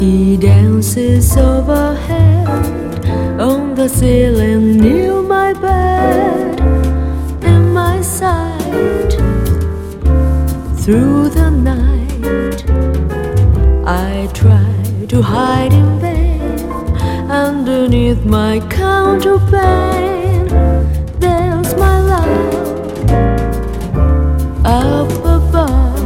He dances overhead on the ceiling near my bed, in my sight. Through the night I try to hide in vain. Underneath my counterpane there's my love up above.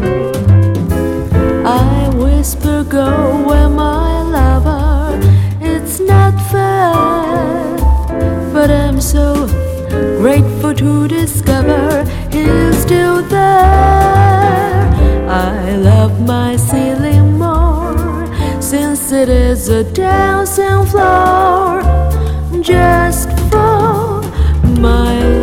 I whisper, go where my lover. It's not fair, but I'm so grateful to discover he's still there. I love my ceiling more, since it is a dancing floor just for my